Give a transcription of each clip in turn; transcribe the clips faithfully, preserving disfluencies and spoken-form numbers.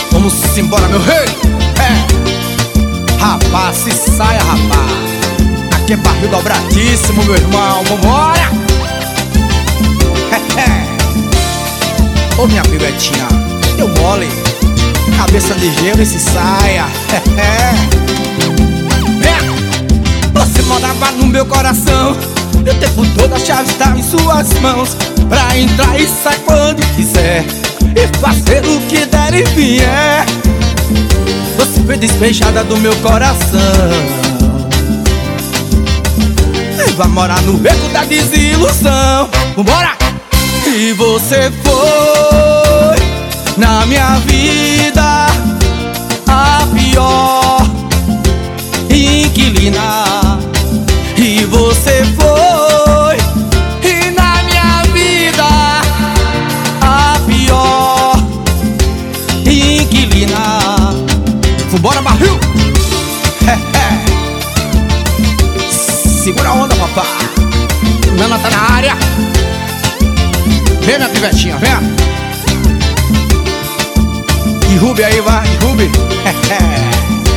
Vamos embora, meu rei. É. Rapaz, se saia, rapaz. Aqui é barril dobradíssimo, meu irmão. Vambora. É, é. Ô, minha pivetinha, deu mole. Cabeça de gelo e se saia. É, é. É. Você morava no meu coração. E o tempo todo a chave está em suas mãos, pra entrar e sair quando quiser, e fazer o que der e vier. Você foi despejada do meu coração e vai morar no beco da desilusão. Vambora! E você foi na minha vida a pior inquilina. E você foi e na minha vida a pior inquilina. Vambora, barril! É, é. Segura a onda, papá. Nana tá na área. Vem, minha pivetinha, vem. Derrube aí, vai, derrube. É, é.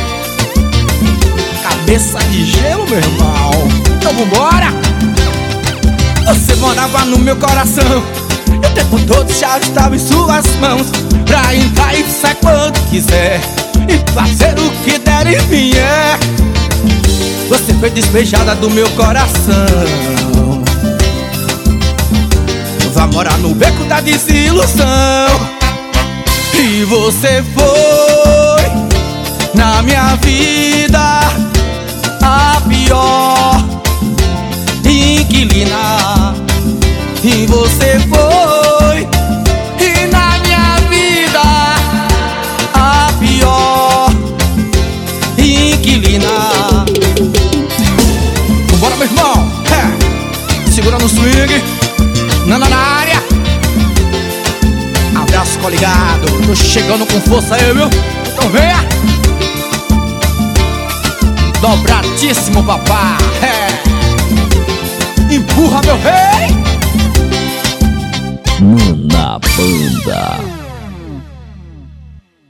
Cabeça de gelo, meu irmão. Então vambora. Você morava no meu coração e o tempo todo a chave estava em suas mãos, pra entrar e sair quando quiser, e fazer o que der e vier. Você foi despejada do meu coração, vai morar no beco da desilusão. E você foi na minha vida a pior inquilina. E você foi e na minha vida a pior inquilina. Vambora, meu irmão. É. Segura no swing. Nana na área. Abraço coligado. Tô chegando com força aí, viu? Então venha. Dobradíssimo, papá. É.